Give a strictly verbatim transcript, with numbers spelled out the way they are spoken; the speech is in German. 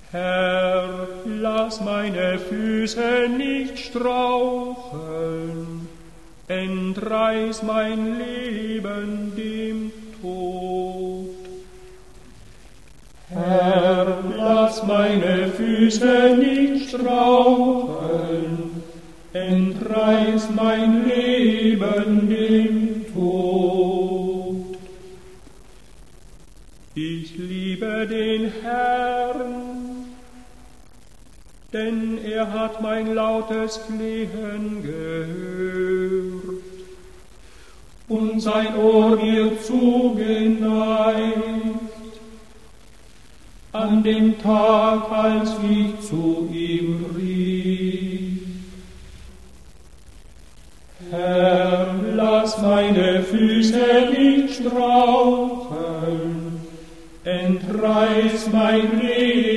Herr, lass meine Füße nicht straucheln, entreiß mein Leben dem Tod. Herr, lass meine Füße nicht straucheln, entreiß mein Leben dem Tod. Ich liebe den Herrn, denn er hat mein lautes Flehen gehört und sein Ohr mir zugeneigt. An dem Tag, als ich zu ihm rief, Herr, lass meine Füße nicht straucheln, entreiß mein Leben